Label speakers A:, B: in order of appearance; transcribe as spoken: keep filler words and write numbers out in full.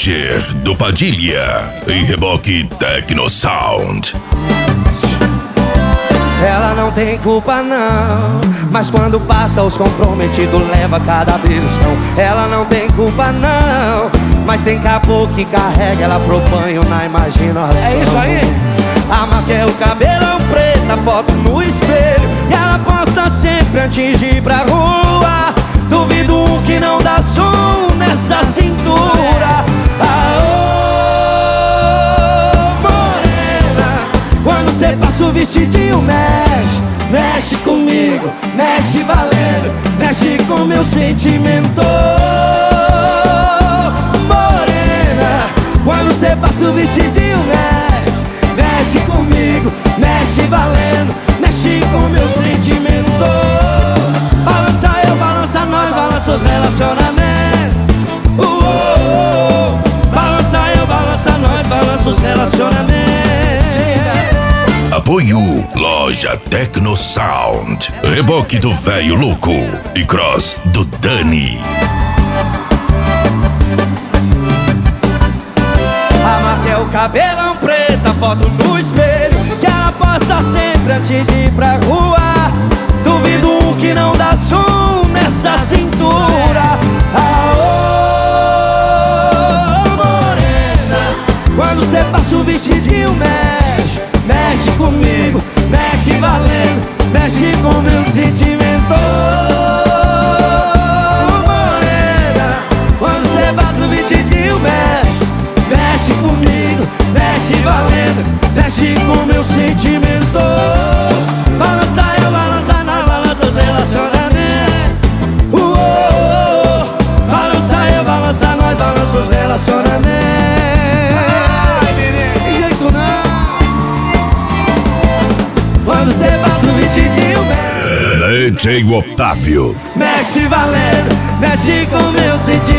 A: Roger do Padilha em Reboque Tecno Sound.
B: Ela não tem culpa não, mas quando passa os comprometidos leva cada beliscão. Ela não tem culpa não, mas tem caboclo que carrega ela pro banho na imaginação.
C: É isso aí.
B: A marca é o cabelão preto, a foto no espelho, e ela posta sempre antes de ir pra rua. Duvido um que não dá som nessa cintura. Aô, morena, quando cê passa o vestidinho mexe, mexe comigo, mexe valendo, mexe com meu sentimento. Morena, quando cê passa o vestidinho mexe, mexe comigo, mexe valendo, mexe com meu sentimento. Balança eu, balança nós, balança os relacionamentos. uh, uh, uh. Balança eu, balança nós, balança os relacionamentos.
A: Apoio Loja Tecno Sound, Reboque do Velho Louco e Cross do Dani.
B: A marca é o cabelão preto, a foto no espelho, que ela posta sempre antes de ir pra rua. Duvido um que não dá som nessa cintura. Aô, morena, quando cê passa o vestidinho mexe, mexe comigo, mexe valendo, mexe com meu sentimento. Morena, quando cê passa o vestidinho mexe, mexe comigo, mexe valendo, mexe com meu sentimento. Balança eu, balança nós, balança os relacionamentos. uh, uh, uh. Balança eu, balança nós, balança os relacionamentos. Ai, menino, que jeito não. Quando cê passa o vestidinho mexe,
A: D J Otávio,
B: mexe valendo, mexe com meu sentimento.